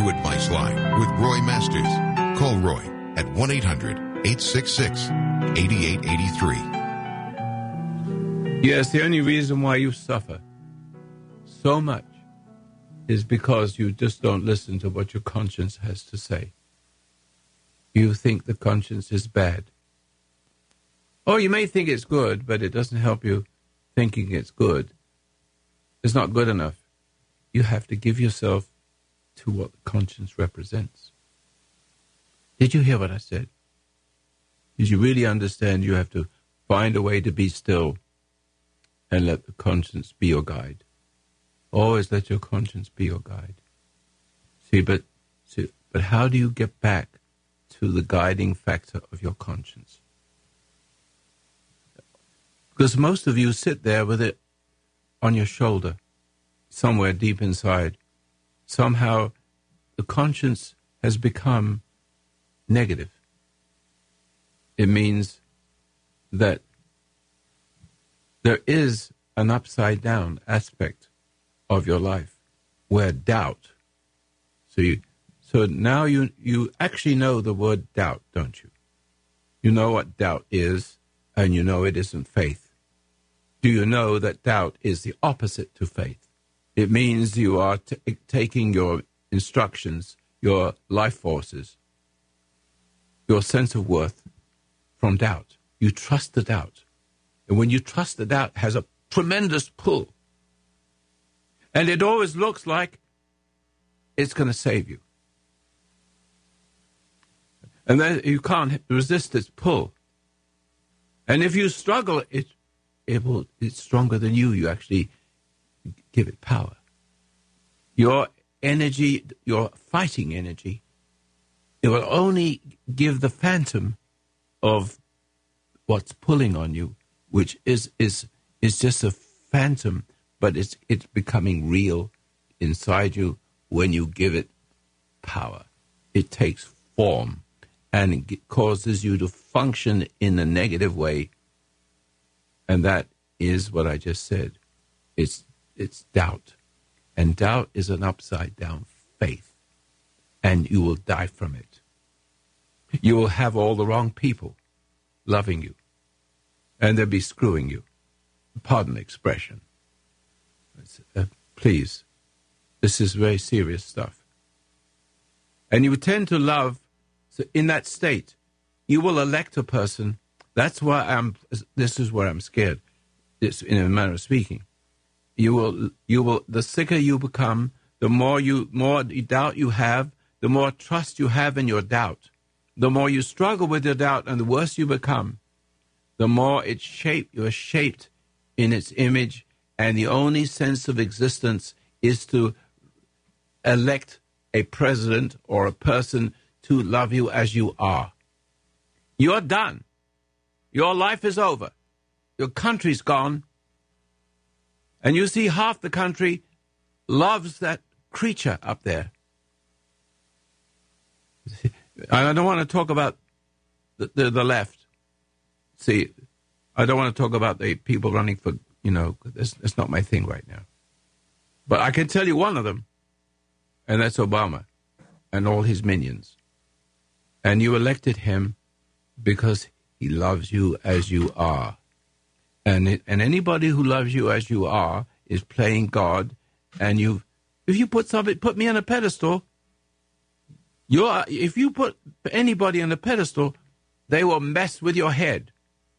Advice Line with Roy Masters. Call Roy at 1-800-866-8883. Yes, the only reason why you suffer so much is because you just don't listen to what your conscience has to say. You think the conscience is bad. Or you may think it's good, but it doesn't help you thinking it's good. It's not good enough. You have to give yourself to what the conscience represents. Did you hear what I said? Did you really understand you have to find a way to be still and let the conscience be your guide? Always let your conscience be your guide. But how do you get back to the guiding factor of your conscience? Because most of you sit there with it on your shoulder, somewhere deep inside. Somehow the conscience has become negative. It means that there is an upside down aspect of your life where doubt. So now you actually know the word doubt, don't you? You know what doubt is, and you know it isn't faith. Do you know that doubt is the opposite to faith? It means you are taking your instructions, your life forces, your sense of worth from doubt. You trust the doubt. And when you trust the doubt, it has a tremendous pull. And it always looks like it's going to save you. And then you can't resist its pull. And if you struggle, it's stronger than you. You actually give it power. Your energy, your fighting energy, it will only give the phantom of what's pulling on you, which is just a phantom, but it's becoming real inside you when you give it power. It takes form, and it causes you to function in a negative way. And that is what I just said. It's doubt. And doubt is an upside-down faith. And you will die from it. You will have all the wrong people loving you. And they'll be screwing you. Pardon the expression. Please. This is very serious stuff. And you tend to love, so in that state, you will elect a person. That's why this is where I'm scared. This, in a manner of speaking. You will, the sicker you become, the more doubt you have, the more trust you have in your doubt. The more you struggle with your doubt and the worse you become, the more you are shaped in its image, and the only sense of existence is to elect a president or a person to love you as you are. You're done. Your life is over. Your country's gone. And you see half the country loves that creature up there. I don't want to talk about the left. See, I don't want to talk about the people running for, it's not my thing right now. But I can tell you one of them, and that's Obama and all his minions. And you elected him because he loves you as you are. And anybody who loves you as you are is playing God. And if you put me on a pedestal, if you put anybody on a pedestal, they will mess with your head.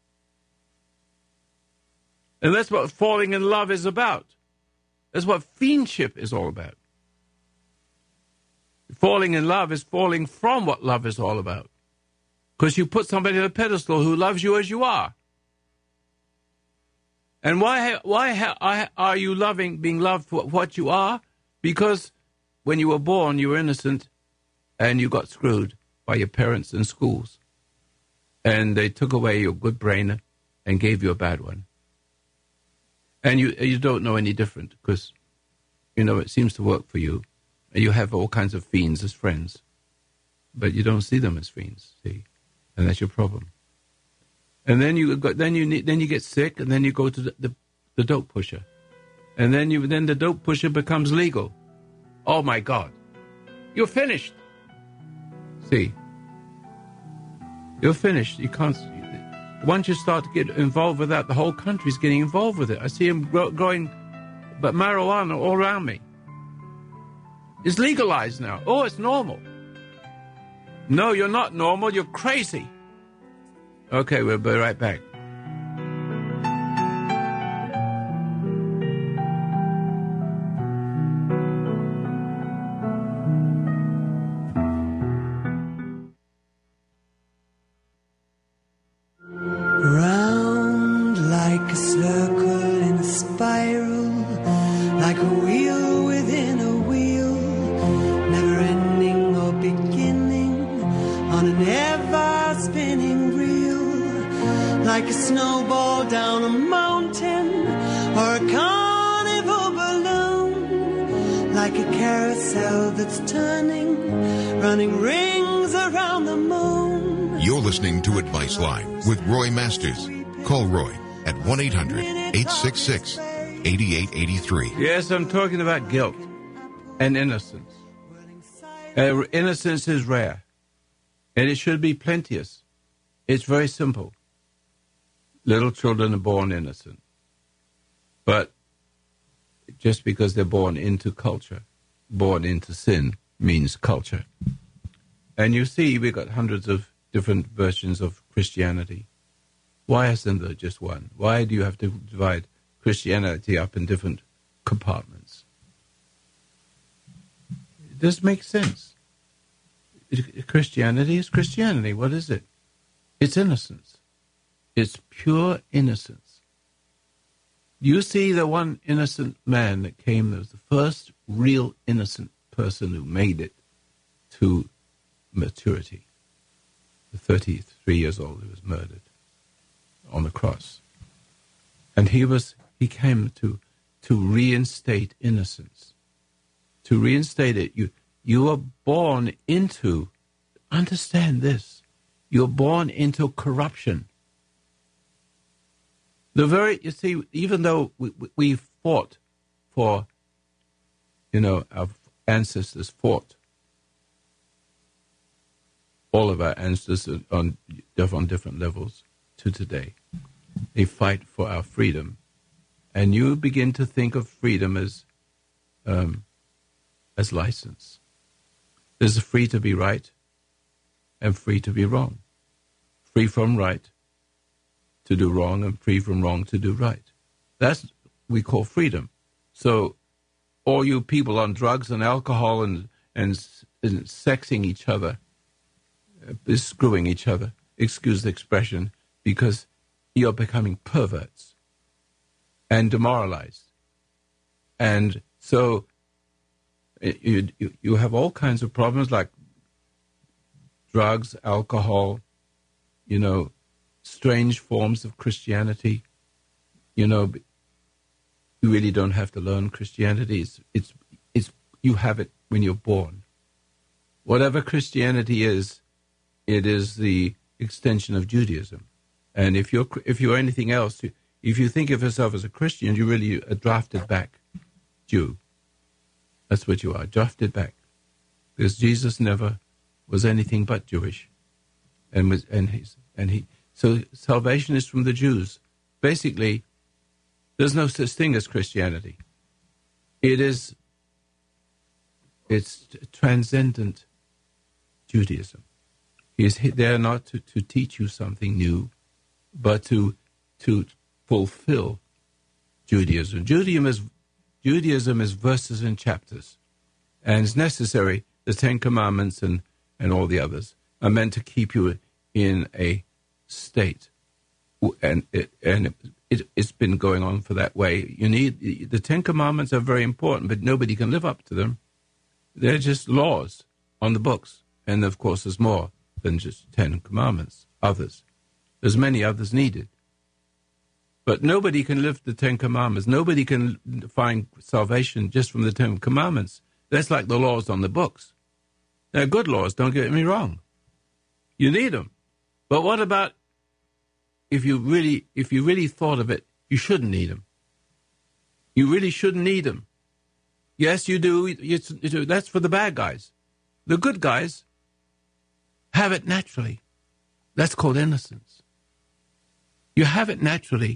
And that's what falling in love is about. That's what fiendship is all about. Falling in love is falling from what love is all about. Because you put somebody on a pedestal who loves you as you are. And why are you being loved for what you are? Because when you were born, you were innocent, and you got screwed by your parents and schools. And they took away your good brain and gave you a bad one. And you don't know any different because, it seems to work for you. And you have all kinds of fiends as friends. But you don't see them as fiends, see? And that's your problem. And then you get sick, and then you go to the dope pusher. And then the dope pusher becomes legal. Oh, my God. You're finished. See, you're finished. You can't. Once you start to get involved with that, the whole country's getting involved with it. I see them growing, but marijuana all around me. It's legalized now. Oh, it's normal. No, you're not normal. You're crazy. Okay, we'll be right back. Round like a circle in a spiral, like a wheel within a wheel, never ending or beginning on an ever-spinning reel, like a snowball down a mountain or a carnival balloon, like a carousel that's turning, running rings around the moon. You're listening to Advice Line with Roy Masters. Call Roy at 1-800-866-8883. Yes, I'm talking about guilt and innocence. Innocence is rare, and it should be plenteous. It's very simple. Little children are born innocent. But just because they're born into culture, born into sin, means culture. And you see, we've got hundreds of different versions of Christianity. Why isn't there just one? Why do you have to divide Christianity up in different compartments? It doesn't make sense. Christianity is Christianity. What is it? It's innocence. It's pure innocence. You see the one innocent man that came, that was the first real innocent person who made it to maturity. 33 years old, he was murdered on the cross. And he came to reinstate innocence. To reinstate it, you are born into, understand this, you're born into corruption. You see, even though we fought for, our ancestors fought, all of our ancestors on different levels to today. They fight for our freedom. And you begin to think of freedom as license. There's a free to be right and free to be wrong. Free from right to do wrong and free from wrong to do right. That's what we call freedom. So all you people on drugs and alcohol and sexing each other, screwing each other, excuse the expression, because you're becoming perverts and demoralized. And so you have all kinds of problems like drugs, alcohol, strange forms of Christianity. You really don't have to learn Christianity. It's you have it when you're born. Whatever Christianity is, it is the extension of Judaism. And if you're anything else, if you think of yourself as a Christian, you're really a drafted back Jew. That's what you are, drafted back. Because Jesus never was anything but Jewish. So salvation is from the Jews. Basically, there's no such thing as Christianity. It's transcendent Judaism. He is there not to teach you something new, but to fulfill Judaism. Judaism is verses and chapters, and it's necessary. The Ten Commandments and all the others are meant to keep you in a state, and it's been going on for that way. You need the Ten Commandments are very important, but nobody can live up to them. They're just laws on the books, and of course, there's more than just 10 commandments, others. There's many others needed. But nobody can live the 10 commandments. Nobody can find salvation just from the 10 commandments. That's like the laws on the books. They're good laws, don't get me wrong. You need them. But what about if you really thought of it, you shouldn't need them. You really shouldn't need them. Yes, you do. That's for the bad guys. The good guys have it naturally. That's called innocence. You have it naturally.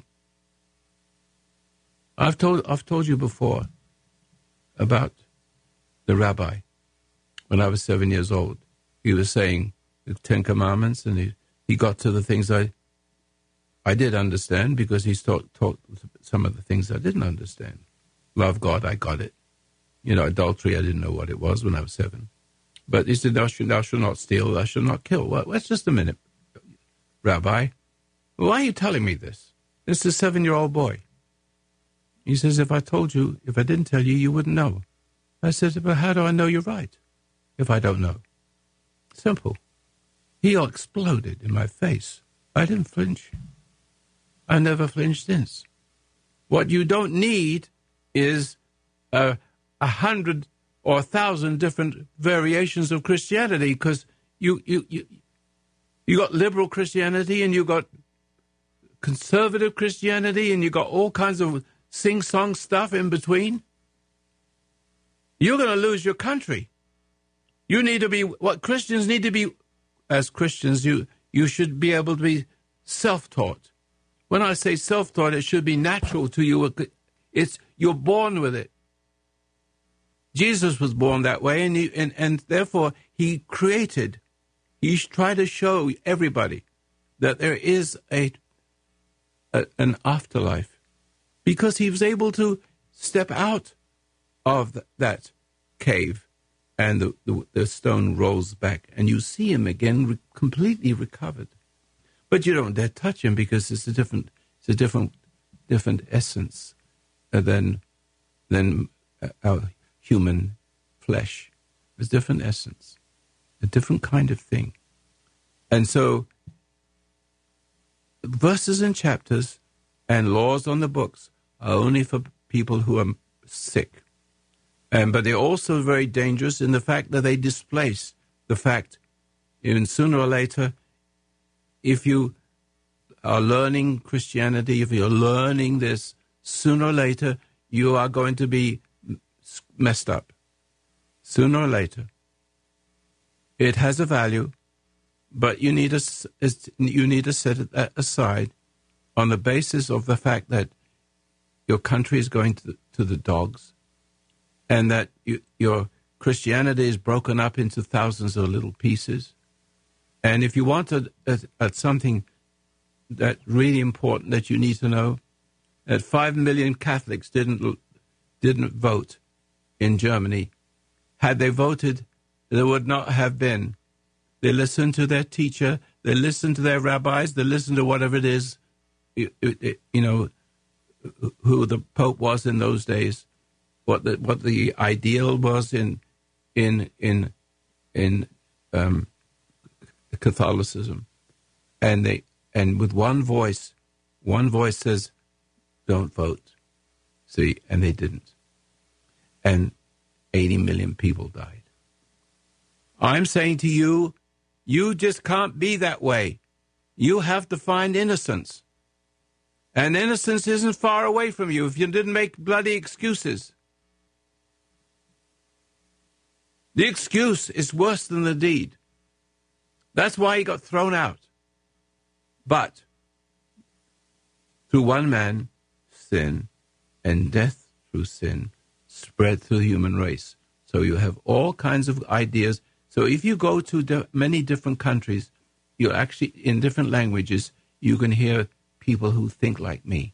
I've told you before about the rabbi. When I was 7 years old, he was saying the 10 Commandments, and he got to the things I did understand, because he taught some of the things I didn't understand. Love God, I got it. Adultery, I didn't know what it was when I was 7. But he said, thou shalt not steal, thou shalt not kill. Well, wait just a minute, Rabbi. Why are you telling me this? This is a 7-year-old boy. He says, if I didn't tell you, you wouldn't know. I said, but how do I know you're right if I don't know? Simple. He exploded in my face. I didn't flinch. I never flinched since. What you don't need is 100 or 1,000 different variations of Christianity, because you got liberal Christianity, and you got conservative Christianity, and you got all kinds of sing-song stuff in between. You're going to lose your country. You need to be, what Christians need to be, as Christians, you should be able to be self-taught. When I say self-taught, it should be natural to you. You're born with it. Jesus was born that way, and therefore he created. He tried to show everybody that there is an afterlife, because he was able to step out of that cave, and the stone rolls back, and you see him again, completely recovered. But you don't dare touch him, because it's a different essence than our human flesh. It's a different essence, a different kind of thing. And so verses and chapters and laws on the books are only for people who are sick. But they're also very dangerous in the fact that they displace the fact, even sooner or later, if you are learning Christianity, if you're learning this, sooner or later, you are going to be messed up. Sooner or later. It has a value, but you need to set it aside on the basis of the fact that your country is going to the dogs, and that your Christianity is broken up into thousands of little pieces. And if you want at something that's really important that you need to know, that 5 million Catholics didn't vote in Germany. Had they voted, there would not have been. They listened to their teacher, they listened to their rabbis, they listened to whatever it is, who the Pope was in those days, what the ideal was in Catholicism, and with one voice says, don't vote. See, and they didn't. And 80 million people died. I'm saying to you, you just can't be that way. You have to find innocence. And innocence isn't far away from you if you didn't make bloody excuses. The excuse is worse than the deed. That's why he got thrown out. But through one man, sin, and death through sin spread through the human race. So you have all kinds of ideas. So if you go to many different countries, you actually, in different languages, you can hear people who think like me.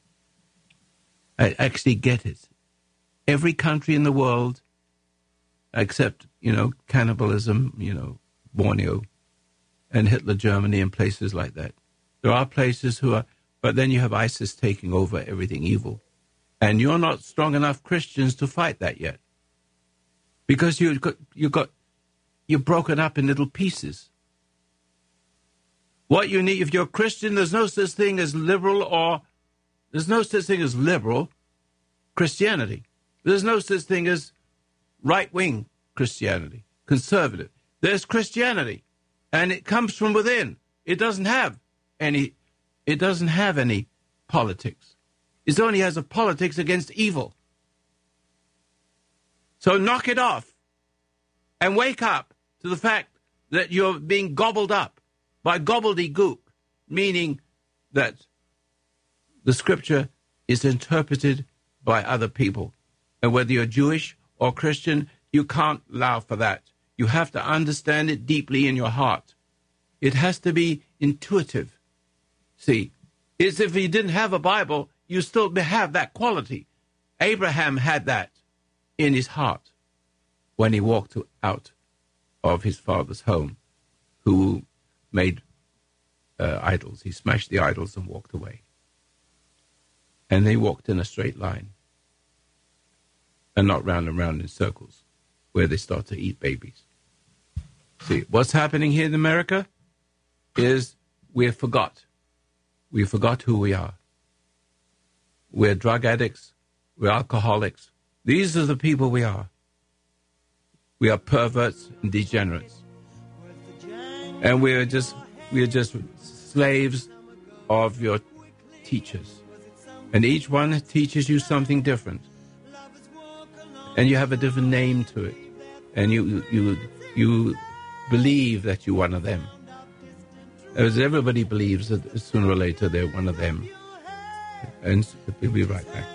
I actually get it. Every country in the world, except, cannibalism, Borneo, and Hitler Germany and places like that. There are places but then you have ISIS taking over everything evil. And you're not strong enough Christians to fight that yet. Because you're broken up in little pieces. What you need, if you're a Christian, there's no such thing as liberal Christianity. There's no such thing as right-wing Christianity, conservative. There's Christianity, and it comes from within. It doesn't have any politics. It only has a politics against evil. So knock it off and wake up to the fact that you're being gobbled up by gobbledygook, meaning that the Scripture is interpreted by other people. And whether you're Jewish or Christian, you can't allow for that. You have to understand it deeply in your heart. It has to be intuitive. See, it's if you didn't have a Bible, you still have that quality. Abraham had that in his heart when he walked out of his father's home, who made idols. He smashed the idols and walked away. And they walked in a straight line and not round and round in circles where they start to eat babies. See, what's happening here in America is we forgot. We forgot who we are. We're drug addicts. We're alcoholics. These are the people we are. We are perverts and degenerates. And we're just slaves of your teachers. And each one teaches you something different. And you have a different name to it. And you believe that you're one of them. As everybody believes that sooner or later they're one of them. And we'll be right back.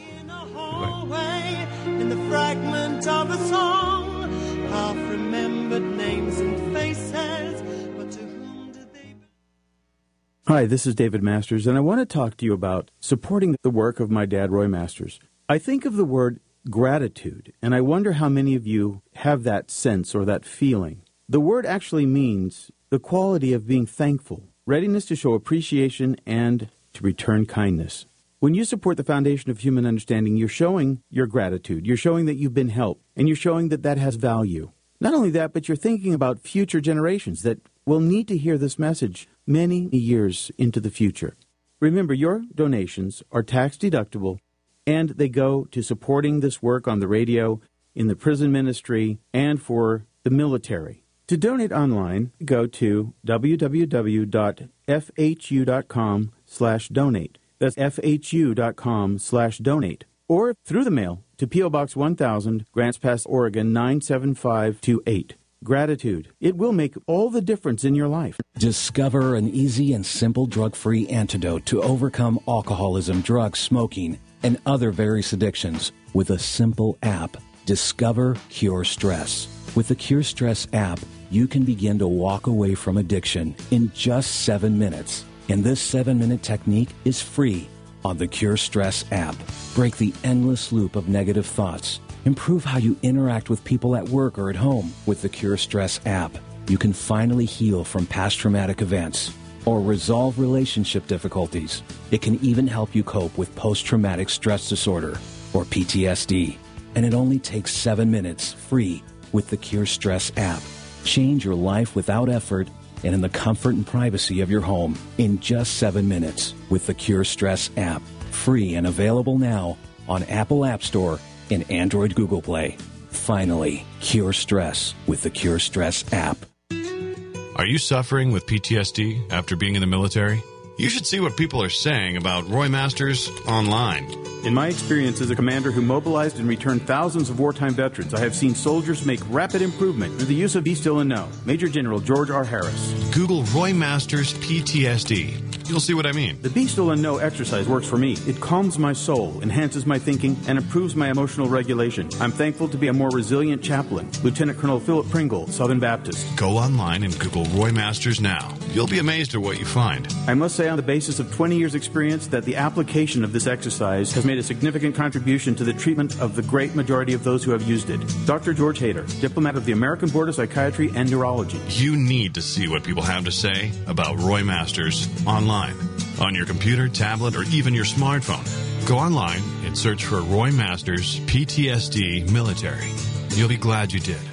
In the fragment of a song, half remembered names and faces, but to whom did they... Hi, this is David Masters, and I want to talk to you about supporting the work of my dad, Roy Masters. I think of the word gratitude, and I wonder how many of you have that sense or that feeling. The word actually means the quality of being thankful, readiness to show appreciation, and to return kindness. When you support the Foundation of Human Understanding, you're showing your gratitude. You're showing that you've been helped, and you're showing that that has value. Not only that, but you're thinking about future generations that will need to hear this message many years into the future. Remember, your donations are tax-deductible, and they go to supporting this work on the radio, in the prison ministry, and for the military. To donate online, go to www.fhu.com/donate. That's fhu.com/donate. Or through the mail to P.O. Box 1000, Grants Pass, Oregon 97528. Gratitude. It will make all the difference in your life. Discover an easy and simple drug-free antidote to overcome alcoholism, drugs, smoking, and other various addictions with a simple app. Discover Cure Stress. With the Cure Stress app, you can begin to walk away from addiction in just 7 minutes. And this 7-minute technique is free on the Cure Stress app. Break the endless loop of negative thoughts. Improve how you interact with people at work or at home with the Cure Stress app. You can finally heal from past traumatic events or resolve relationship difficulties. It can even help you cope with post-traumatic stress disorder or PTSD. And it only takes 7 minutes free with the Cure Stress app. Change your life without effort and in the comfort and privacy of your home in just 7 minutes with the Cure Stress app. Free and available now on Apple App Store and Android Google Play. Finally, cure stress with the Cure Stress app. Are you suffering with PTSD after being in the military? You should see what people are saying about Roy Masters online. In my experience as a commander who mobilized and returned thousands of wartime veterans, I have seen soldiers make rapid improvement through the use of Be Still and Know. Major General George R. Harris. Google Roy Masters PTSD. You'll see what I mean. The Be Still and Know exercise works for me. It calms my soul, enhances my thinking, and improves my emotional regulation. I'm thankful to be a more resilient chaplain. Lieutenant Colonel Philip Pringle, Southern Baptist. Go online and Google Roy Masters now. You'll be amazed at what you find. I must say on the basis of 20 years' experience that the application of this exercise has made a significant contribution to the treatment of the great majority of those who have used it. Dr. George Hader, diplomat of the American Board of Psychiatry and Neurology. You need to see what people have to say about Roy Masters online, on your computer, tablet, or even your smartphone. Go online and search for Roy Masters PTSD Military. You'll be glad you did.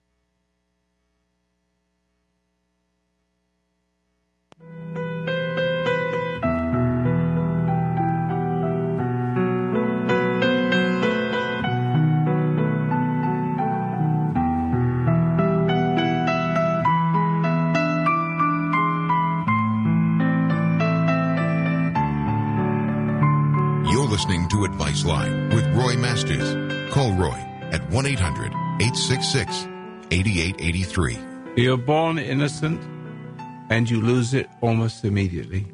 Listening to Advice Line with Roy Masters. Call Roy at 1-800-866-8608. 8883. You're born innocent, and you lose it almost immediately.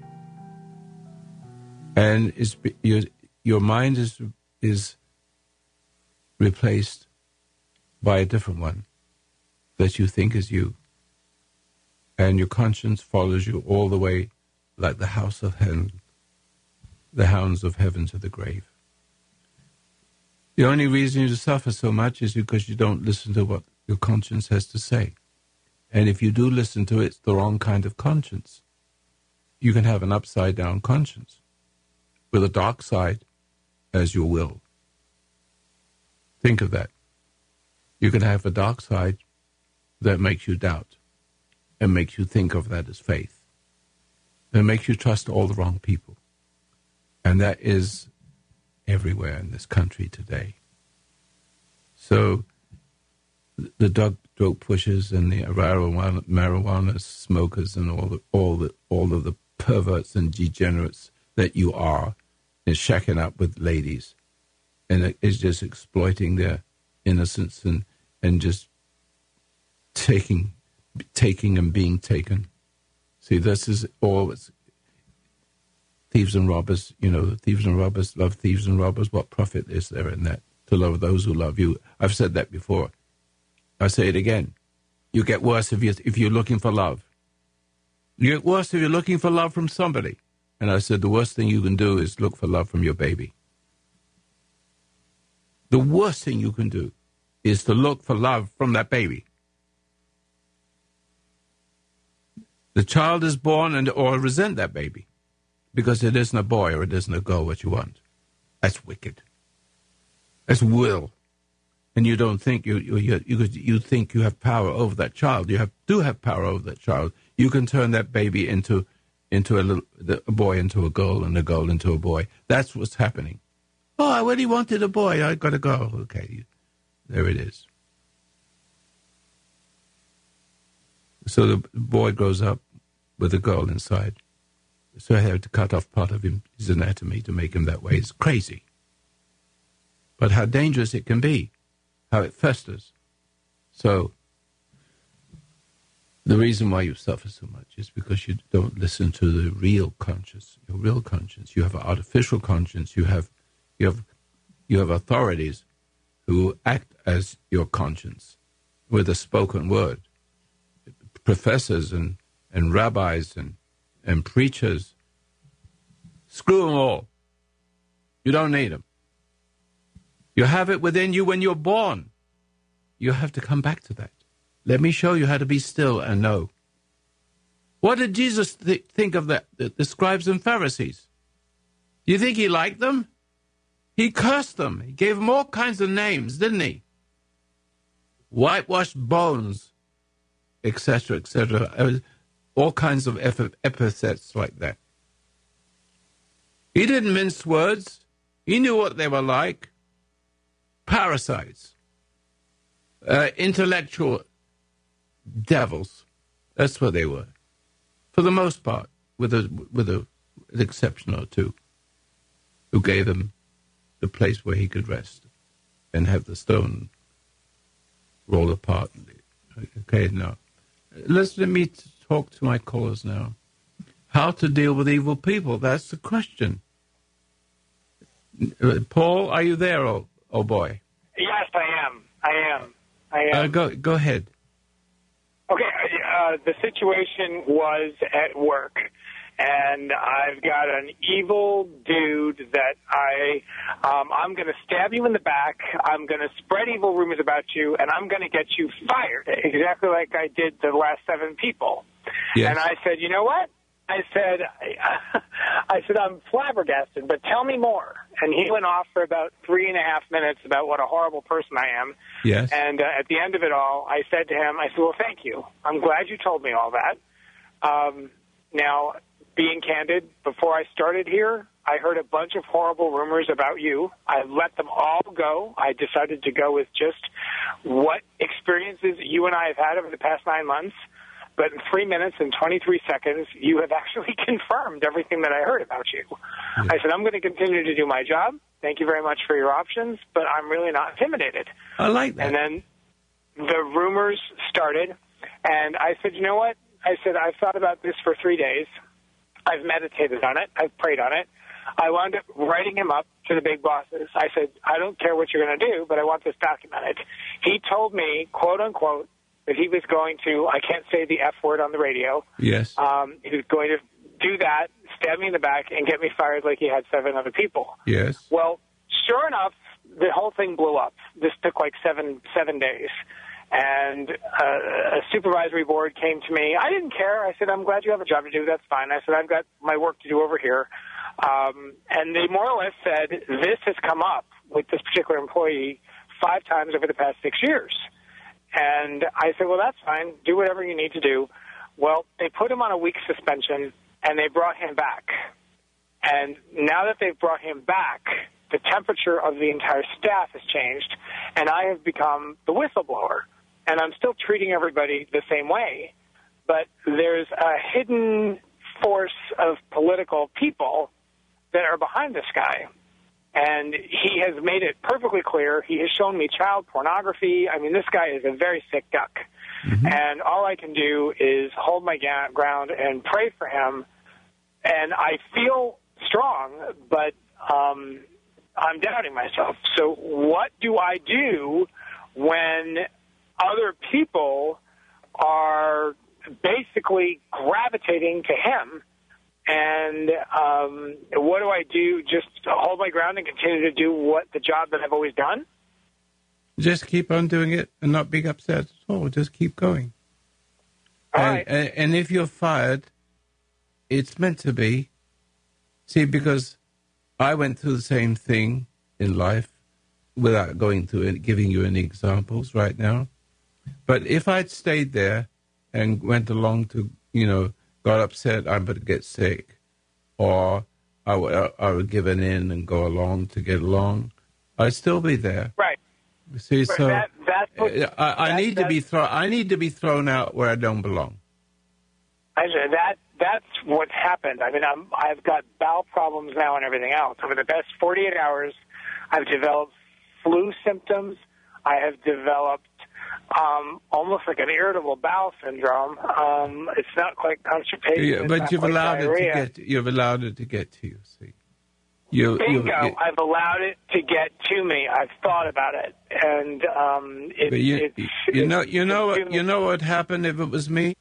And your mind is replaced by a different one that you think is you. And your conscience follows you all the way like the house of heaven, the hounds of heaven to the grave. The only reason you suffer so much is because you don't listen to what your conscience has to say. And if you do listen to it, it's the wrong kind of conscience. You can have an upside-down conscience with a dark side as your will. Think of that. You can have a dark side that makes you doubt and makes you think of that as faith. That makes you trust all the wrong people. And that is everywhere in this country today. So the dope pushers and the marijuana smokers and all of the perverts and degenerates that you are is shacking up with ladies, and it is just exploiting their innocence and just taking and being taken. See, this is all. It's thieves and robbers. You know, thieves and robbers love thieves and robbers. What profit is there in that? To love those who love you. I've said that before. I say it again. You get worse if you're looking for love. You get worse if you're looking for love from somebody. And I said the worst thing you can do is look for love from your baby. The worst thing you can do is to look for love from that baby. The child is born or resent that baby because it isn't a boy or it isn't a girl what you want. That's wicked. That's will. And you don't think you think you have power over that child. You do have power over that child. You can turn that baby into a boy into a girl and a girl into a boy. That's what's happening. Oh, I really wanted a boy. I got to go. Okay, there it is. So the boy grows up with a girl inside. So I had to cut off part of his anatomy to make him that way. It's crazy. But how dangerous it can be, how it festers. So the reason why you suffer so much is because you don't listen to the real conscience, your real conscience. You have an artificial conscience. You have authorities who act as your conscience with a spoken word. Professors and rabbis and preachers. Screw them all. You don't need them. You have it within you when you're born. You have to come back to that. Let me show you how to be still and know. What did Jesus think of the scribes and Pharisees? Do you think he liked them? He cursed them. He gave them all kinds of names, didn't he? Whitewashed bones, etc., etc. All kinds of epithets like that. He didn't mince words. He knew what they were like. Parasites. Intellectual devils. That's what they were. For the most part, with an exception or two, who gave him the place where he could rest and have the stone roll apart. Okay, now, let me talk to my callers now. How to deal with evil people, that's the question. Paul, are you there, oh boy? Yes, I am. Go ahead. Okay, the situation was at work, and I've got an evil dude that I'm going to stab you in the back, I'm going to spread evil rumors about you, and I'm going to get you fired, exactly like I did the last 7 people. Yes. And I said, you know what? I said, I'm flabbergasted, but tell me more. And he went off for about 3.5 minutes about what a horrible person I am. Yes. And at the end of it all, I said to him, well, thank you. I'm glad you told me all that. Now, being candid, before I started here, I heard a bunch of horrible rumors about you. I let them all go. I decided to go with just what experiences you and I have had over the past 9 months. But in 3 minutes and 23 seconds, you have actually confirmed everything that I heard about you. Yeah. I said, I'm going to continue to do my job. Thank you very much for your options, but I'm really not intimidated. I like that. And then the rumors started, and I said, you know what? I said, I've thought about this for 3 days. I've meditated on it. I've prayed on it. I wound up writing him up to the big bosses. I said, I don't care what you're going to do, but I want this documented. He told me, quote unquote, that he was going to, I can't say the F word on the radio. Yes. He was going to do that, stab me in the back, and get me fired like he had 7 other people. Yes. Well, sure enough, the whole thing blew up. This took like seven days. And a supervisory board came to me. I didn't care. I said, I'm glad you have a job to do. That's fine. I said, I've got my work to do over here. And they more or less said, this has come up with this particular employee 5 times over the past 6 years. And I said, well, that's fine. Do whatever you need to do. Well, they put him on a week's suspension, and they brought him back. And now that they've brought him back, the temperature of the entire staff has changed, and I have become the whistleblower. And I'm still treating everybody the same way, but there's a hidden force of political people that are behind this guy. And he has made it perfectly clear. He has shown me child pornography. I mean, this guy is a very sick duck. Mm-hmm. And all I can do is hold my ground and pray for him. And I feel strong, but I'm doubting myself. So what do I do when other people are basically gravitating to him? And what do I do? Just hold my ground and continue to do the job that I've always done? Just keep on doing it and not be upset at all. Just keep going. All right. And if you're fired, it's meant to be. See, because I went through the same thing in life without going through it, giving you any examples right now. But if I'd stayed there and went along to, got upset, I'm going to get sick, or I would give in and go along to get along, I'd still be there. Right. See, so I need to be thrown out where I don't belong. That's what's happened. I mean, I've got bowel problems now and everything else. Over the past 48 hours, I've developed flu symptoms. I have developed almost like an irritable bowel syndrome. It's not quite constipation. Yeah, but you've allowed it to get to you. See, Bingo! I've allowed it to get to me. I've thought about it, and you know what happened if it was me?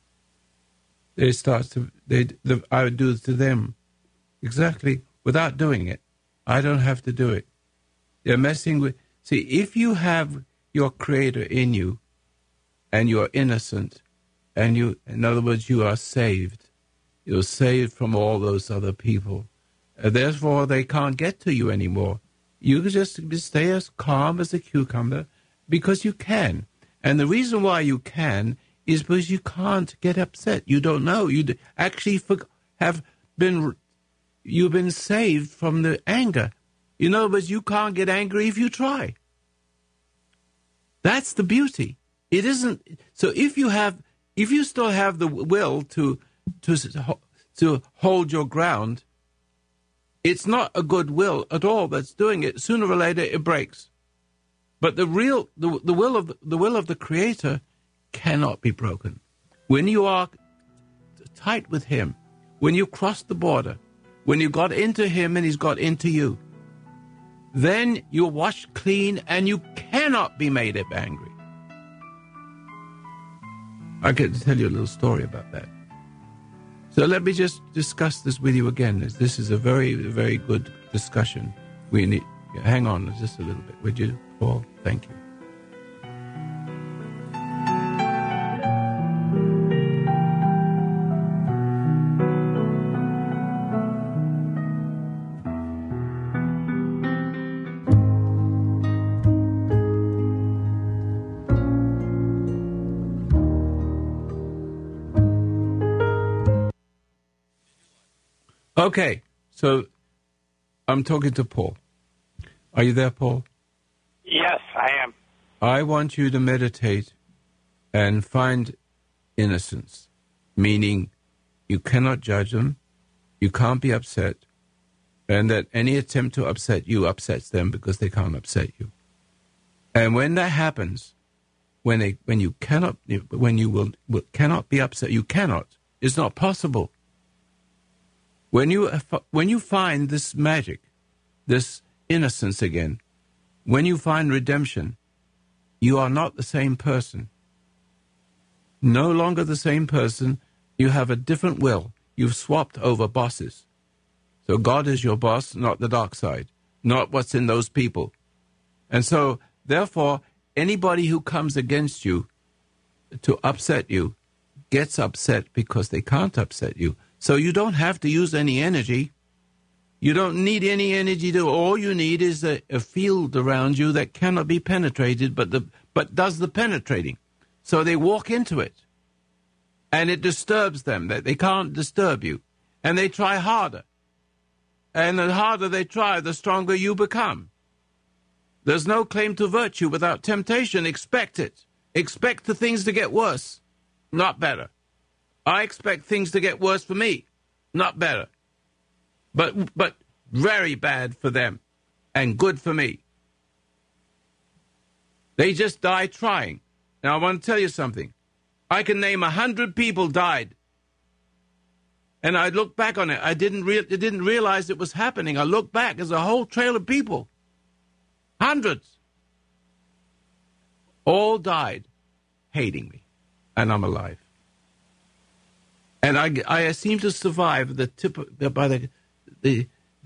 I would do it to them exactly without doing it. I don't have to do it. They're messing with. See, if you have your Creator in you, and you are innocent, and in other words, you are saved. You're saved from all those other people. Therefore, they can't get to you anymore. You just stay as calm as a cucumber because you can. And the reason why you can is because you can't get upset. You don't know. You actually you've been saved from the anger. In other words, you can't get angry if you try. That's the beauty. It isn't. So if you still have the will to hold your ground, it's not a good will at all that's doing it. Sooner or later, it breaks. But the will of the Creator cannot be broken. When you are tight with Him, when you cross the border, when you got into Him and He's got into you, then you're washed clean and you cannot be made up angry. I can tell you a little story about that. So let me just discuss this with you again. This is a very, very good discussion. We need. Hang on just a little bit, would you, Paul? Thank you. Okay, so I'm talking to Paul. Are you there, Paul? Yes, I am. I want you to meditate and find innocence, meaning you cannot judge them, you can't be upset, and that any attempt to upset you upsets them because they can't upset you. And when that happens, when you cannot be upset. You cannot. It's not possible. When you find this magic, this innocence again, when you find redemption, you are not the same person. No longer the same person. You have a different will. You've swapped over bosses. So God is your boss, not the dark side, not what's in those people. And so, therefore, anybody who comes against you to upset you gets upset because they can't upset you. So you don't have to use any energy. You don't need any energy. All you need is a field around you that cannot be penetrated, but does the penetrating. So they walk into it, and it disturbs them. They can't disturb you, and they try harder. And the harder they try, the stronger you become. There's no claim to virtue without temptation. Expect it. Expect the things to get worse, not better. I expect things to get worse for me, not better. But very bad for them and good for me. They just die trying. Now, I want to tell you something. I can name 100 people died. And I look back on it. I didn't realize it was happening. I look back. There's a whole trail of people. Hundreds. All died hating me. And I'm alive. And I seem to survive the tip of, by the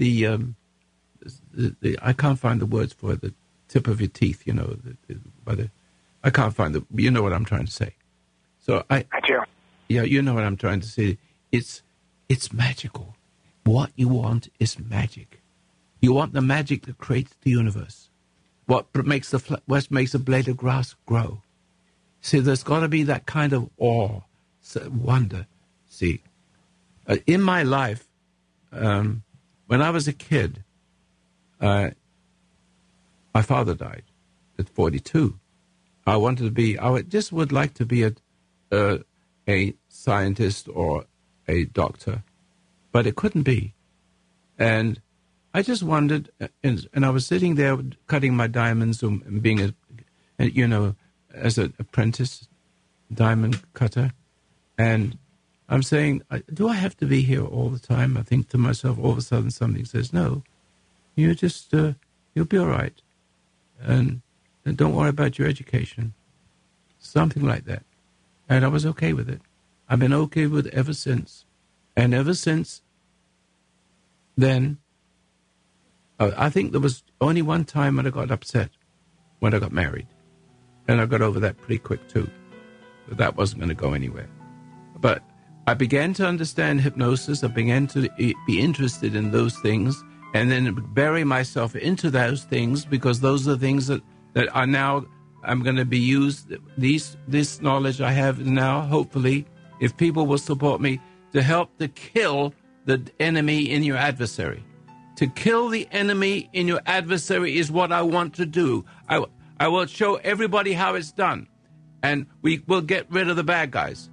I can't find the words for it, the tip of your teeth, you know, I can't find you know what I'm trying to say. So I do. Yeah, you know what I'm trying to say. It's magical. What you want is magic. You want the magic that creates the universe. What makes a blade of grass grow. See, there's got to be that kind of awe, wonder. See, in my life, when I was a kid, my father died at 42. I just would like to be a scientist or a doctor, but it couldn't be. And I just wondered, and I was sitting there cutting my diamonds and being as an apprentice diamond cutter, and I'm saying, do I have to be here all the time? I think to myself, all of a sudden something says, no, you just, you'll be all right. And don't worry about your education. Something like that. And I was okay with it. I've been okay with it ever since. And ever since then, I think there was only one time when I got upset, when I got married. And I got over that pretty quick too. But that wasn't going to go anywhere. But I began to understand hypnosis. I began to be interested in those things and then bury myself into those things because those are the things that are now, I'm going to be used. This knowledge I have now, hopefully, if people will support me, to help to kill the enemy in your adversary. To kill the enemy in your adversary is what I want to do. I will show everybody how it's done. And we will get rid of the bad guys.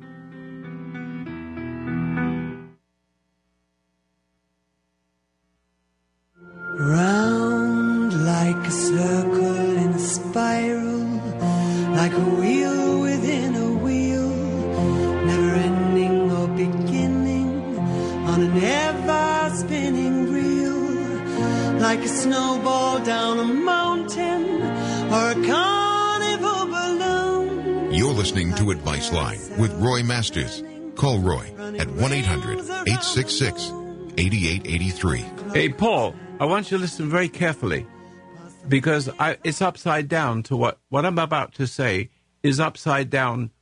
Round like a circle in a spiral, like a wheel within a wheel, never ending or beginning on an ever spinning reel, like a snowball down a mountain or a carnival balloon. You're listening to Advice Line with Roy Masters. Call Roy at 1-800-866-8883. Hey, Paul, I want you to listen very carefully because it's upside down to what I'm about to say is upside down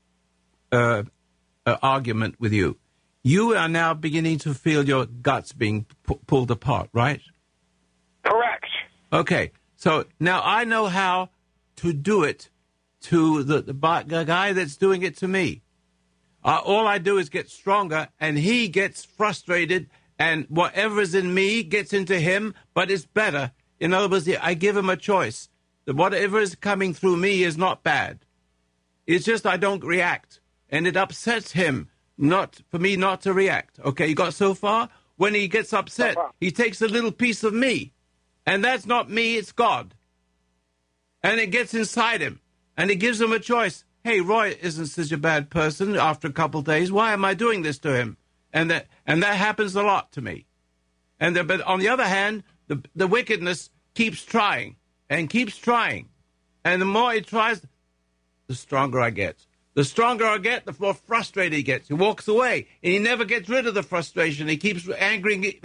argument with you. You are now beginning to feel your guts being pulled apart, right? Correct. Okay, so now I know how to do it to the guy that's doing it to me. All I do is get stronger, and he gets frustrated, and whatever is in me gets into him, but it's better. In other words, I give him a choice. That whatever is coming through me is not bad. It's just I don't react, and it upsets him for me not to react. Okay, you got so far? When he gets upset, he takes a little piece of me, and that's not me, it's God. And it gets inside him. And he gives them a choice. Hey, Roy isn't such a bad person after a couple of days. Why am I doing this to him? And that happens a lot to me. But on the other hand, the wickedness keeps trying and keeps trying. And the more it tries, the stronger I get. The stronger I get, the more frustrated he gets. He walks away, and he never gets rid of the frustration. He keeps angry,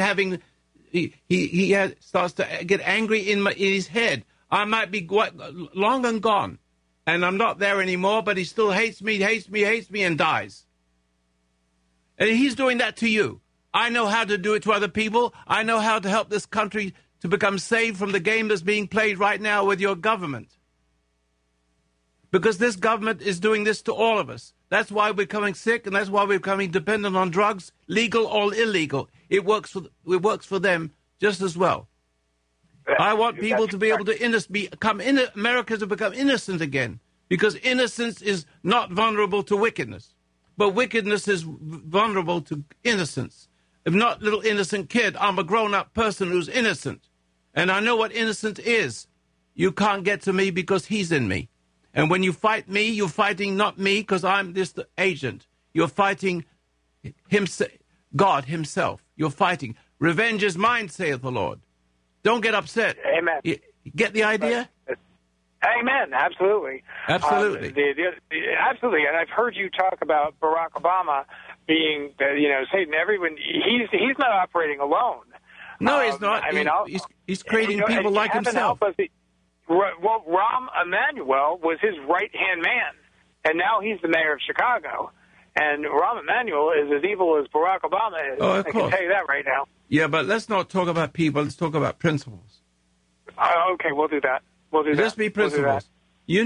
starts to get angry in his head. I might be long and gone, and I'm not there anymore, but he still hates me, and dies. And he's doing that to you. I know how to do it to other people. I know how to help this country to become saved from the game that's being played right now with your government. Because this government is doing this to all of us. That's why we're becoming sick, and that's why we're becoming dependent on drugs, legal or illegal. It works for them just as well. I want people to be able to America to become innocent again, because innocence is not vulnerable to wickedness, but wickedness is vulnerable to innocence. If not little innocent kid, I'm a grown-up person who's innocent, and I know what innocent is. You can't get to me because he's in me. And when you fight me, you're fighting not me because I'm just the agent. You're fighting God himself. You're fighting. Revenge is mine, saith the Lord. Don't get upset. Amen. You get the idea? Amen. Absolutely. Absolutely. Absolutely. And I've heard you talk about Barack Obama being, Satan. Everyone. He's not operating alone. No, he's not. I mean, he's creating people like himself. Well, Rahm Emanuel was his right-hand man, and now he's the mayor of Chicago. And Rahm Emanuel is as evil as Barack Obama is. Oh, of I course. can tell you that right now. Yeah, but let's not talk about people. Let's talk about principles. Okay, we'll do that. Just be principles. You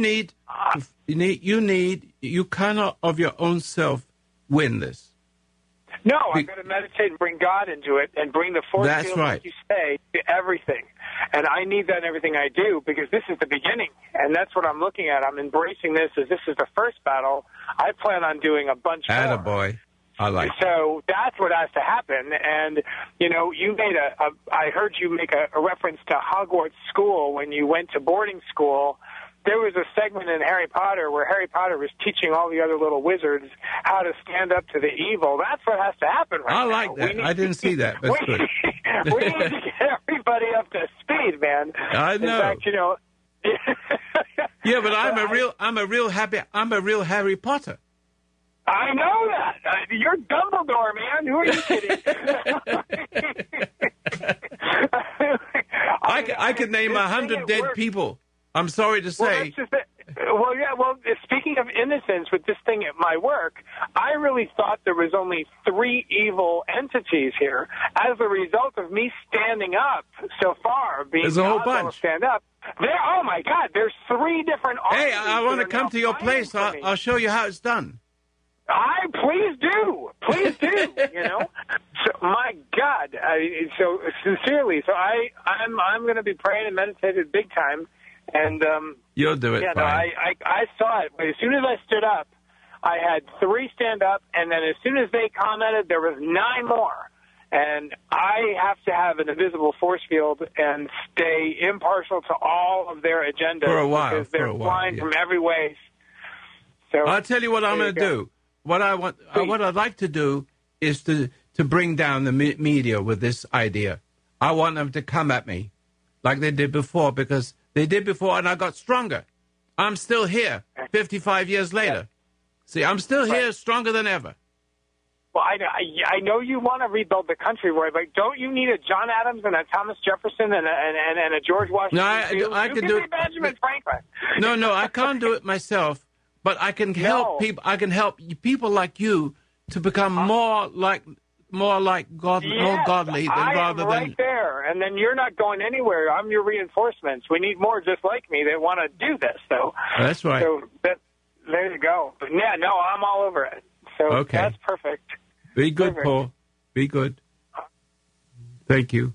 cannot of your own self win this. No, I've got to meditate and bring God into it and bring the force field, right. like you say, to everything. And I need that in everything I do because this is the beginning. And that's what I'm looking at. I'm embracing this as this is the first battle. I plan on doing a bunch more. Attaboy. I like it. So that's what has to happen. And, you made I heard you make a reference to Hogwarts School when you went to boarding school. There was a segment in Harry Potter where Harry Potter was teaching all the other little wizards how to stand up to the evil. That's what has to happen right now. I like that. I didn't see that. That's good. We need to get everybody up to speed, man. I know. In fact, Yeah, but I'm a real Harry Potter. I know that. You're Dumbledore, man. Who are you kidding? I could name 100 dead people. I'm sorry to say. Well, speaking of innocence with this thing at my work, I really thought there was only 3 evil entities here. As a result of me standing up so far, there's a whole bunch. Stand up. Oh my God! There's 3 different. Hey, I want to come to your place. I'll show you how it's done. Please do. So, my God. So sincerely, I'm going to be praying and meditating big time. And you'll do it. Yeah, fine. no, I saw it. But as soon as I stood up, I had 3 stand up, and then as soon as they commented, there was 9 more. And I have to have an invisible force field and stay impartial to all of their agendas for a while, because they're flying from every way. So I'll tell you what I'm going to do. What I'd like to do is to bring down the media with this idea. I want them to come at me like they did before, because they did before and I got stronger. I'm still here 55 years later. Yeah. See, I'm still here, stronger than ever. Well, I know you want to rebuild the country, Roy, but don't you need a John Adams and a Thomas Jefferson and a George Washington? No, I can do it. Benjamin Franklin. No, I can't do it myself, but I can help people. I can help people like you to become more like God, more godly rather than right there. And then you're not going anywhere. I'm your reinforcements. We need more just like me that want to do this. So that's right. So there you go. But yeah, no, I'm all over it. So that's perfect. Be good, perfect. Paul. Be good. Thank you.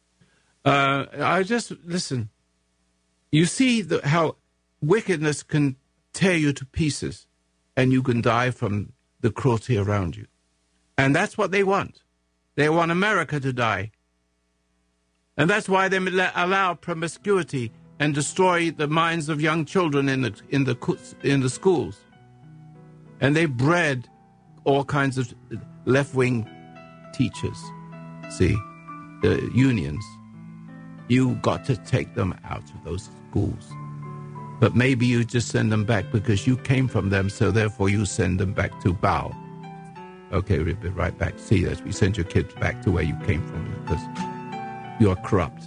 I just listen. You see how wickedness can tear you to pieces, and you can die from the cruelty around you. And that's what they want. They want America to die. And that's why they allow promiscuity and destroy the minds of young children in the schools. And they bred all kinds of left-wing teachers. See, the unions. You got to take them out of those schools. But maybe you just send them back because you came from them, so therefore you send them back to Bao. Okay, we'll be right back. See, as we send your kids back to where you came from because you are corrupt.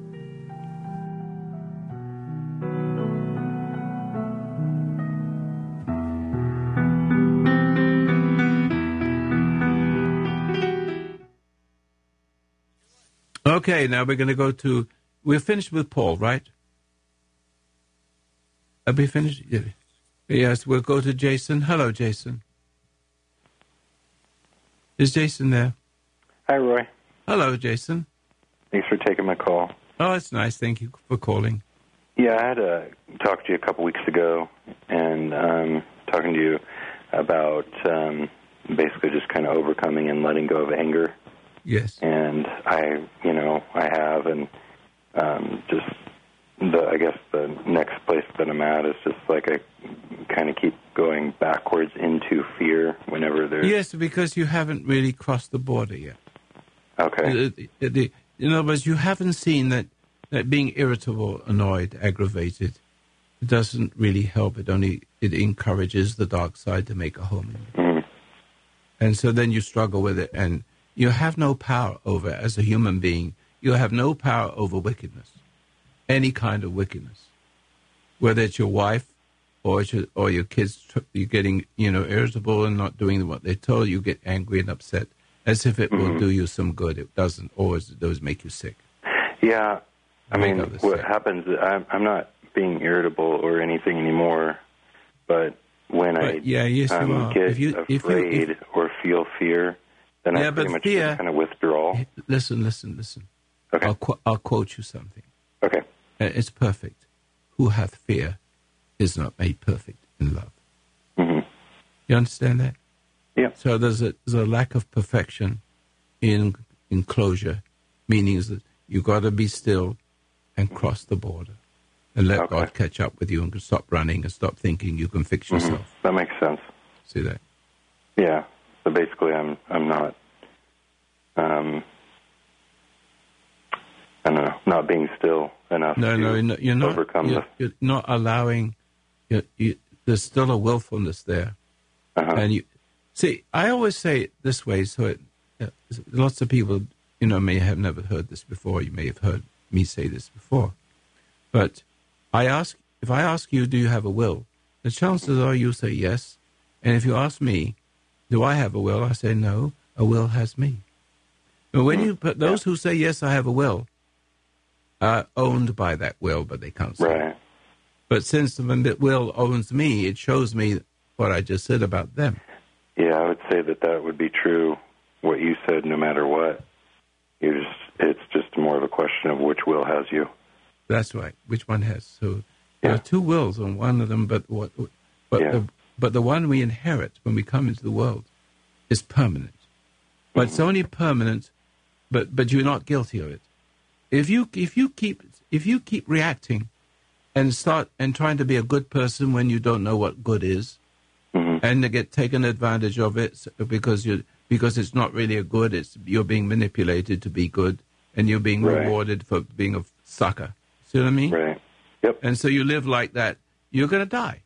Okay, now we're going to go to... We're finished with Paul, right? Are we finished? Yes, we'll go to Jason. Hello, Jason. Is Jason there? Hi, Roy. Hello, Jason. Thanks for taking my call. Oh, it's nice. Thank you for calling. Yeah, I had talked to you a couple weeks ago and talking to you about basically just kind of overcoming and letting go of anger. Yes. And I have, and I guess the next place that I'm at is just like I kind of keep going backwards into fear whenever there's... Yes, because you haven't really crossed the border yet. Okay. In other words, you haven't seen that being irritable, annoyed, aggravated doesn't really help. It encourages the dark side to make a home in you. And so then you struggle with it, and you have no power over it as a human being. You have no power over wickedness, any kind of wickedness, whether it's your wife or your kids. You're getting irritable and not doing what they told you. Get angry and upset as if it will do you some good. It doesn't. Always it does make you sick. Yeah, I mean, what happens is I'm not being irritable or anything anymore, but when I get afraid or feel fear, then I pretty much just kind of withdraw. Listen. Okay. I'll quote you something. Okay. It's perfect. Who hath fear is not made perfect in love. Mm-hmm. You understand that? Yeah. So there's a lack of perfection in closure, meaning that you got to be still and cross the border and let God catch up with you and stop running and stop thinking you can fix yourself. That makes sense. See that? Yeah. So basically, I'm not, I don't know, not being still enough to overcome this. You're not allowing. There's still a willfulness there, and you see. I always say it this way, so lots of people, may have never heard this before. You may have heard me say this before, but if I ask you, do you have a will? The chances are you say yes, and if you ask me, do I have a will? I say no. A will has me. But but those who say yes, I have a will, are owned by that will, but they can't say. Right. But since the will owns me, it shows me what I just said about them. Yeah, I would say that would be true. What you said, no matter what, it's just more of a question of which will has you. That's right. Which one has? So there are two wills on one of them, but the one we inherit when we come into the world is permanent. But it's only permanent, but you're not guilty of it. If you keep reacting and trying to be a good person when you don't know what good is, and to get taken advantage of it because it's not really a good, you're being manipulated to be good, and you're being rewarded for being a sucker. See what I mean? Right. Yep. And so you live like that, you're going to die.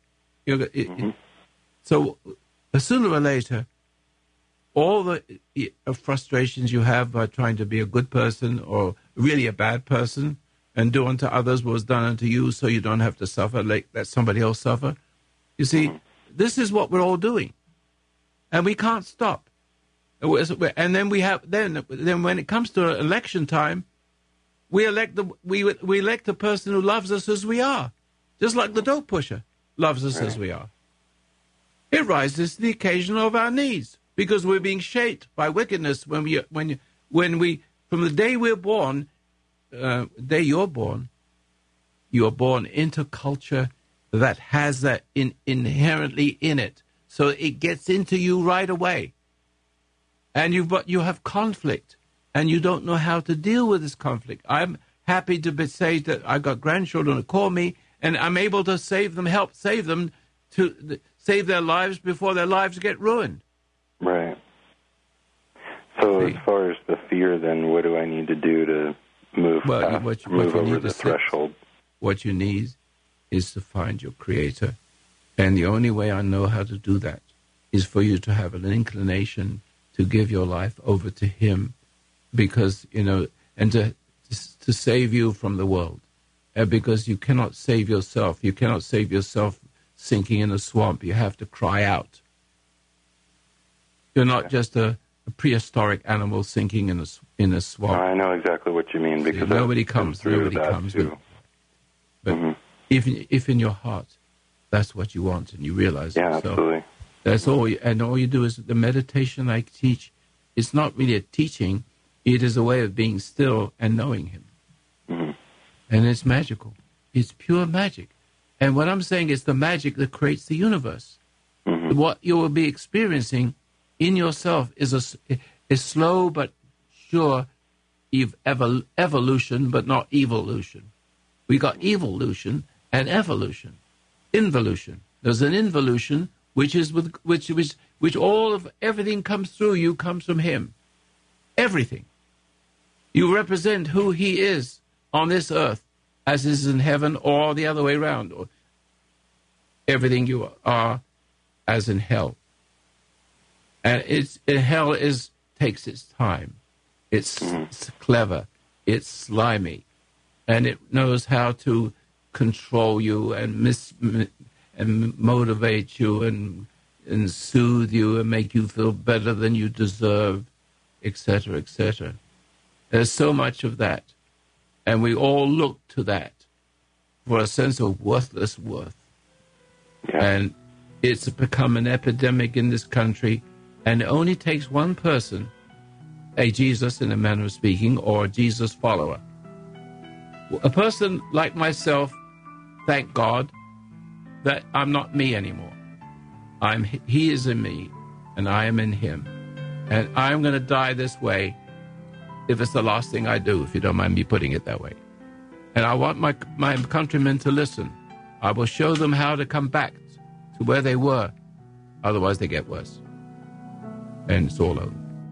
So sooner or later, all the frustrations you have by trying to be a good person or really a bad person and do unto others what was done unto you so you don't have to suffer, let somebody else suffer. You see, this is what we're all doing. And we can't stop. And then then when it comes to election time, we elect the person who loves us as we are, just like the dope pusher loves us as we are. It rises to the occasion of our needs because we're being shaped by wickedness when we from the day we're born, day you're born into culture that has that inherently in it, so it gets into you right away, and you have conflict, and you don't know how to deal with this conflict. happy to be saved that I got grandchildren who call me, and I'm able to save them, help save them, to save their lives before their lives get ruined. Right. So as far as the fear, then, what do I need to do to move over the threshold? What you need is to find your Creator. And the only way I know how to do that is for you to have an inclination to give your life over to Him, because, and to save you from the world. Because you cannot save yourself. You cannot save yourself sinking in a swamp. You have to cry out. You're not just a prehistoric animal sinking in a swamp. I know exactly what you mean, because nobody comes. But if in your heart that's what you want and you realize it, absolutely. That's all. And all you do is the meditation I teach. It's not really a teaching. It is a way of being still and knowing Him. Mm-hmm. And it's magical. It's pure magic. And what I'm saying is the magic that creates the universe. Mm-hmm. What you will be experiencing in yourself is slow but sure evolution, but not evolution. We got evolution and evolution. Involution. There's an involution which all of everything comes through you, comes from Him. Everything. You represent who He is on this earth as is in heaven, or the other way around. Or everything you are as in hell. And hell takes its time. It's clever. It's slimy. And it knows how to control you and motivate you and soothe you and make you feel better than you deserve, etc., etc. There's so much of that. And we all look to that for a sense of worthless worth. Yeah. And it's become an epidemic in this country, and it only takes one person, a Jesus in a manner of speaking, or a Jesus follower. A person like myself, thank God, that I'm not me anymore. He is in me, and I am in Him. And I'm going to die this way if it's the last thing I do, if you don't mind me putting it that way. And I want my countrymen to listen. I will show them how to come back to where they were. Otherwise, they get worse. And it's all over.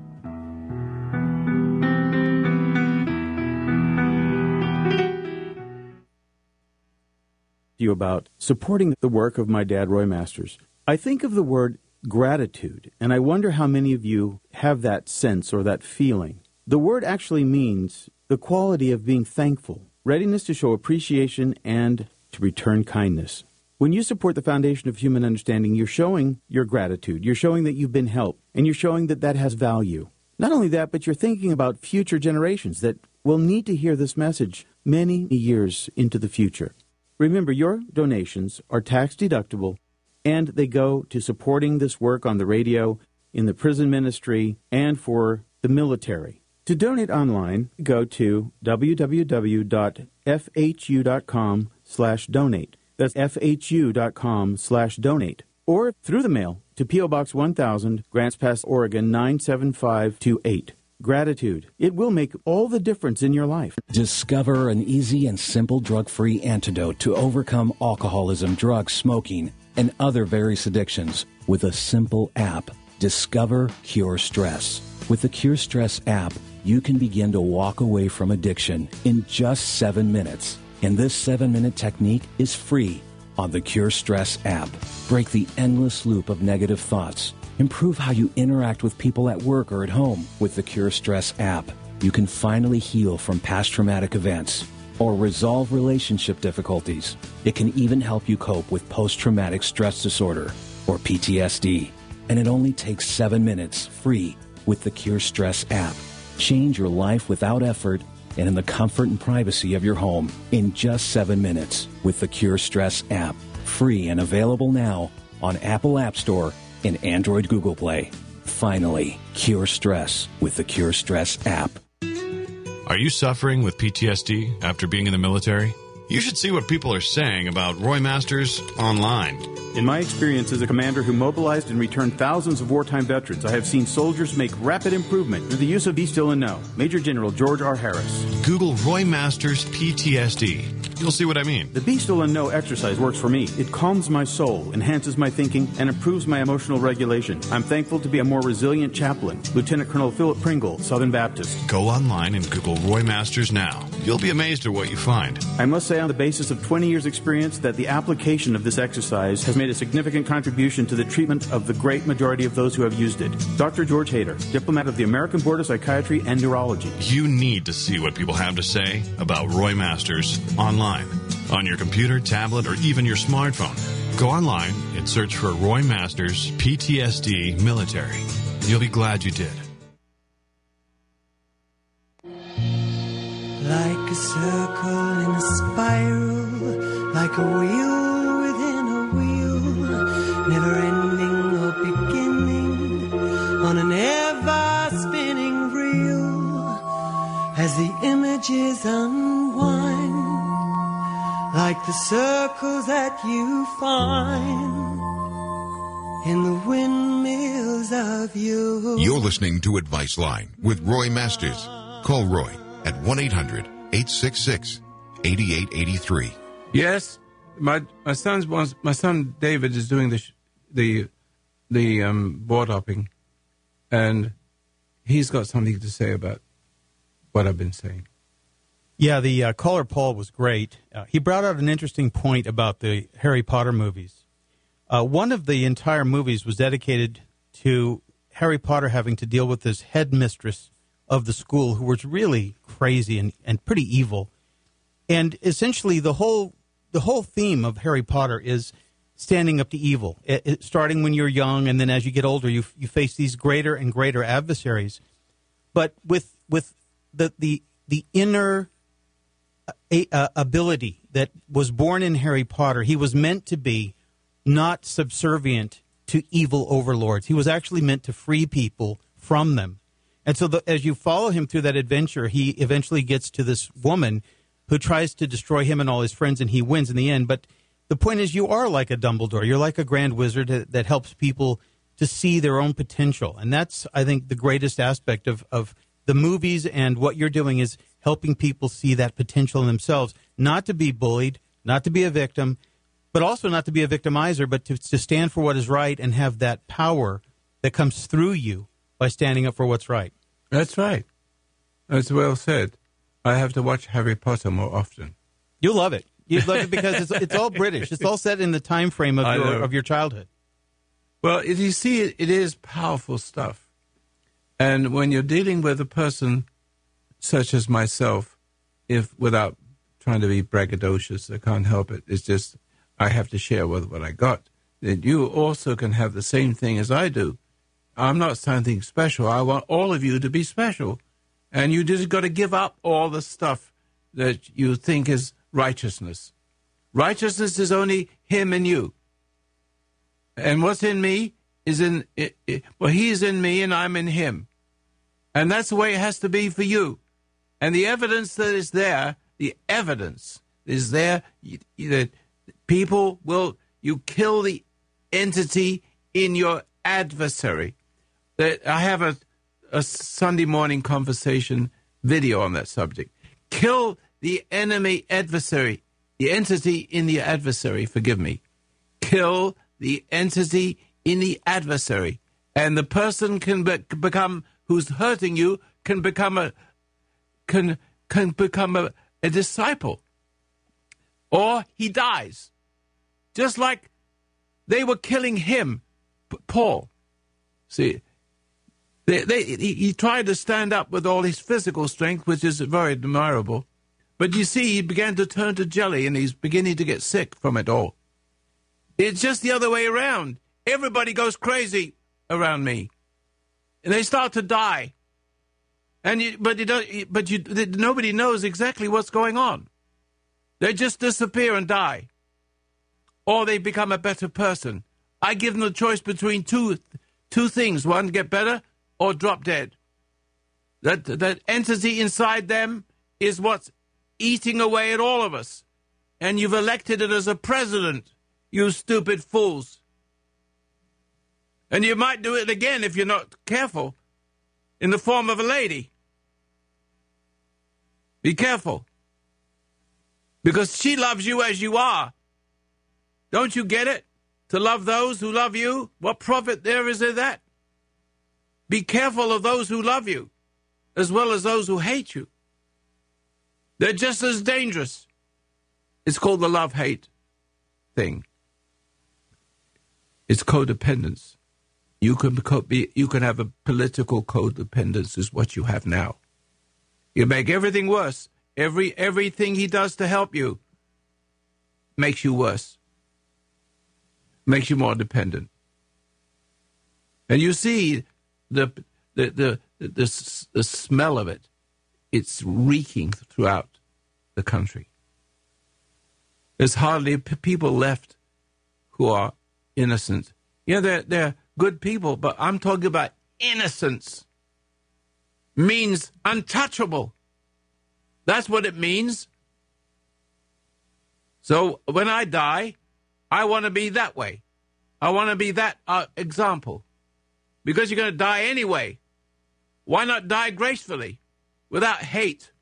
You about supporting the work of my dad, Roy Masters. I think of the word gratitude, and I wonder how many of you have that sense or that feeling. The word actually means the quality of being thankful, readiness to show appreciation, and to return kindness. When you support the Foundation of Human Understanding, you're showing your gratitude. You're showing that you've been helped, and you're showing that that has value. Not only that, but you're thinking about future generations that will need to hear this message many years into the future. Remember, your donations are tax-deductible, and they go to supporting this work on the radio, in the prison ministry, and for the military. To donate online, go to www.fhu.com/donate. That's fhu.com/donate. Or through the mail to P.O. Box 1000, Grants Pass, Oregon 97528. Gratitude. It will make all the difference in your life. Discover an easy and simple drug-free antidote to overcome alcoholism, drugs, smoking, and other various addictions with a simple app. Discover Cure Stress. With the Cure Stress app, you can begin to walk away from addiction in just 7 minutes. And this 7-minute technique is free on the Cure Stress app. Break the endless loop of negative thoughts. Improve how you interact with people at work or at home with the Cure Stress app. You can finally heal from past traumatic events or resolve relationship difficulties. It can even help you cope with post-traumatic stress disorder or PTSD. And it only takes 7 minutes free with the Cure Stress app. Change your life without effort and in the comfort and privacy of your home in just 7 minutes with the Cure Stress app. Free and available now on Apple App Store and Android Google Play. Finally, cure stress with the Cure Stress app. Are you suffering with PTSD after being in the military? You should see what people are saying about Roy Masters online. In my experience as a commander who mobilized and returned thousands of wartime veterans, I have seen soldiers make rapid improvement through the use of Be Still and Know. Major General George R. Harris. Google Roy Masters PTSD. You'll see what I mean. The Be Still and Know exercise works for me. It calms my soul, enhances my thinking, and improves my emotional regulation. I'm thankful to be a more resilient chaplain. Lieutenant Colonel Philip Pringle, Southern Baptist. Go online and Google Roy Masters now. You'll be amazed at what you find. I must say on the basis of 20 years' experience that the application of this exercise has made a significant contribution to the treatment of the great majority of those who have used it. Dr. George Hader, diplomat of the American Board of Psychiatry and Neurology. You need to see what people have to say about Roy Masters online, on your computer, tablet, or even your smartphone. Go online and search for Roy Masters PTSD Military. You'll be glad you did. Like a circle in a spiral, like a wheel within a wheel, never ending or beginning, on an ever-spinning reel, as the images unwind, like the circles that you find in the windmills of you. You're listening to Advice Line with Roy Masters. Call Roy at 1-800-866-8883. Yes, my son David is doing the board hopping, and he's got something to say about what I've been saying. Yeah, the caller Paul was great. He brought out an interesting point about the Harry Potter movies. One of the entire movies was dedicated to Harry Potter having to deal with this headmistress of the school who was really crazy and pretty evil. And essentially the whole theme of Harry Potter is standing up to evil, starting when you're young, and then as you get older, you face these greater and greater adversaries. But with the inner ability that was born in Harry Potter, he was meant to be not subservient to evil overlords. He was actually meant to free people from them. And so as you follow him through that adventure, he eventually gets to this woman who tries to destroy him and all his friends, and he wins in the end. But the point is, you are like a Dumbledore. You're like a Grand Wizard that helps people to see their own potential. And that's, I think, the greatest aspect of the movies, and what you're doing is helping people see that potential in themselves, not to be bullied, not to be a victim, but also not to be a victimizer, but to stand for what is right and have that power that comes through you by standing up for what's right. That's right. That's well said. I have to watch Harry Potter more often. You'll love it. You'd love it because it's all British. It's all set in the time frame of your childhood. Well, you see, it is powerful stuff. And when you're dealing with a person such as myself, if without trying to be braggadocious, I can't help it. It's just I have to share with what I got. That you also can have the same thing as I do. I'm not something special. I want all of you to be special. And you just got to give up all the stuff that you think is righteousness. Righteousness is only him and you. And what's in me is he's in me and I'm in him. And that's the way it has to be for you. And the evidence that is there, that people will, you kill the entity in your adversary. That I have a Sunday morning conversation video on that subject. Kill the enemy adversary, the entity in the adversary, forgive me. Kill the entity in the adversary. And the person can become, who's hurting you, can become a disciple. Or he dies. Just like they were killing him, Paul. See, he tried to stand up with all his physical strength, which is very admirable. But you see, he began to turn to jelly, and he's beginning to get sick from it all. It's just the other way around. Everybody goes crazy around me, and they start to die. Nobody knows exactly what's going on. They just disappear and die, or they become a better person. I give them the choice between two things: one, get better, or drop dead. That entity inside them is what's eating away at all of us. and you've elected it as a president, you stupid fools. And you might do it again if you're not careful, in the form of a lady. Be careful. Because she loves you as you are. Don't you get it? To love those who love you? What profit there is in that? Be careful of those who love you, as well as those who hate you. They're just as dangerous. It's called the love-hate thing. It's codependence. You can have a political codependence, is what you have now. You make everything worse. Everything he does to help you makes you worse. Makes you more dependent. And you see the smell of it. It's reeking throughout the country. There's hardly people left who are innocent. They're good people, but I'm talking about innocence. Means untouchable. That's what it means. So when I die, I want to be that way. I want to be that example. Because you're going to die anyway. Why not die gracefully, without hate?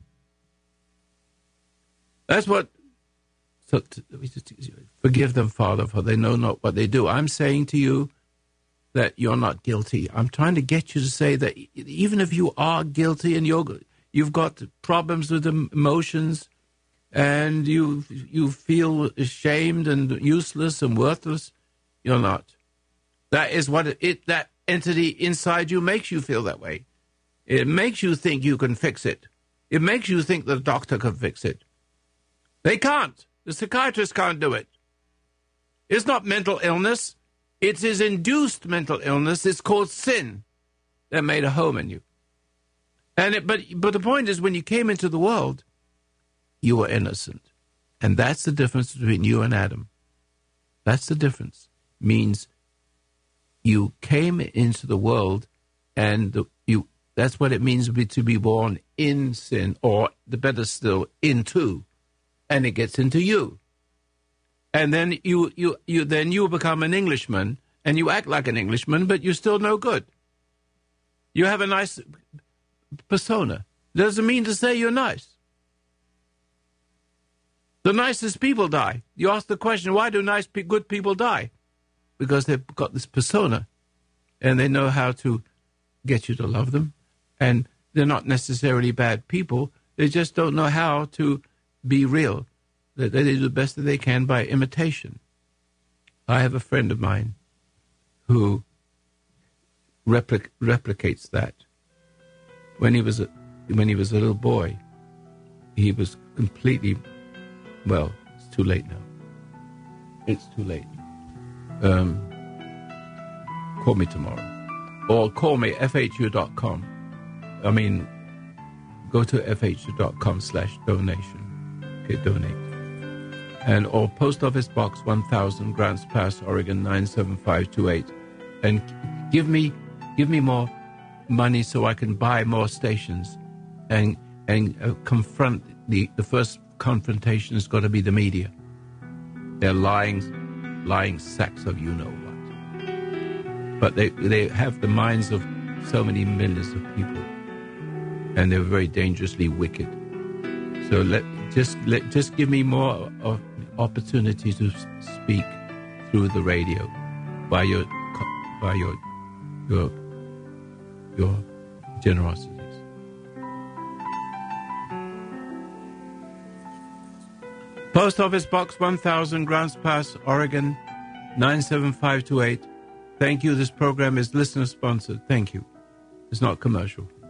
That's what... So, forgive them, Father, for they know not what they do. I'm saying to you that you're not guilty. I'm trying to get you to say that even if you are guilty and you've got problems with emotions and you feel ashamed and useless and worthless, you're not. That is what that entity inside you makes you feel that way. It makes you think you can fix it. It makes you think the doctor can fix it. They can't. The psychiatrist can't do it. It's not mental illness. It's his induced mental illness. It's called sin that made a home in you. But the point is, when you came into the world, you were innocent. And that's the difference between you and Adam. That's the difference. Means you came into the world, and that's what it means to be born in sin, or the better still, into, and it gets into you. And then you become an Englishman, and you act like an Englishman, but you're still no good. You have a nice persona. Doesn't mean to say you're nice. The nicest people die. You ask the question, why do good people die? Because they've got this persona, and they know how to get you to love them. And they're not necessarily bad people. They just don't know how to be real. They do the best that they can by imitation. I have a friend of mine who replicates that. When he was a little boy, he was completely, well, it's too late now. It's too late. Call me tomorrow. Or call me, FHU.com. Go to FHU.com/donation. Okay, donate. Or Post Office Box 1000, Grants Pass, Oregon 97528. And give me more money so I can buy more stations and confront the first confrontation has got to be the media. They're lying sacks of you-know-what. But they have the minds of so many millions of people, and they're very dangerously wicked. So just give me more opportunity to speak through the radio by your generosities. Post Office Box 1000, Grants Pass, Oregon 97528. Thank you. This program is listener sponsored. Thank you. It's not commercial.